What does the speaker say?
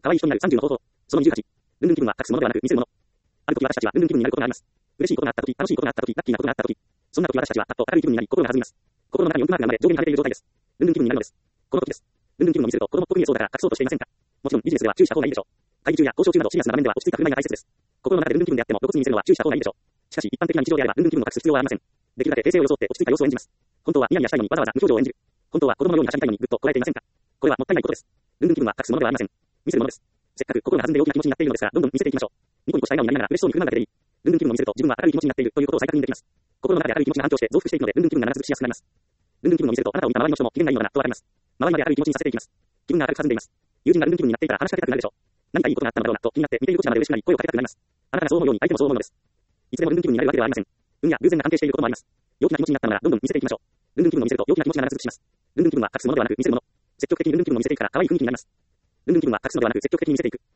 可愛い人になる30の方法。その28。ルンルン気分は隠すものではなく見せるもの。ある時私たちはルンルン気分になることがあります。嬉しいことがあった時、楽しいことがあった時、ラッキーなことがあった時。そんな時私たちはパッと明るい気分になり、心が弾みます。心の中に音符マークが生まれ、上下に跳ねている状態です。ルンルン気分になるのです。この時です。ルンルン気分を見せると子供っぽく見えそうだから隠そうとしていませんか。もちろんビジネスでは注意した方がいいでしょう。会議中や交渉中などシリアスな場面では落ち着いた振る舞いが大切です。心の中でルンルン気分であっても露骨に見せるのは注意した方がいいでしょう。しかし一般的な日常であればルンルン気分を隠す必要はありません。できるだけ平静を装って落ち着いた様子を演じます。本当はニヤニヤしたいのにわざわざ無表情を演じる。本当は子供のようにはしゃぎたいのにぐっとこらえていませんか。これはもったいないことです。ルンルン気分は隠すものではありません。見せるものです。せっかく心が弾んで大きな気持ちになっているのですからどんどん見せていきましょう。ニコニコした笑顔になりながら嬉しそうに振る舞うだけでいい。ルンルン気分を見せると自分は明るい気持ちになっているということを再確認できます。心の中で明るい気持ちが反響して増幅していくのでルンルン気分が長続きしやすくなります。ルンルン気分を見せるとあなたを見た周りの人も機嫌がいいのだなとわかります。周りまで明るい気持ちにさせていきます。気分が明るく弾んでいます。友人がルンルン気分になっていたら話しかけたくなるでしょう。何かいいことがあったのだろうなと気になって見ているこちらまで嬉しくなり声をかけたくなります。あなたがそう思うように相手もそう思うのです。いつでもルンルン気分になるわけではありません。運や偶然が関係していることもあります。陽気な気持ちになったのならどんどん見せていきましょう。ルンルン気分を見せると陽気な気持ちが長続きします。ルンルン気分は隠すものではなく見せるもの。積極的にルンルン気分を見せていくから可愛い雰囲気になります。ルンルン気分は隠すのではなく積極的に見せていく。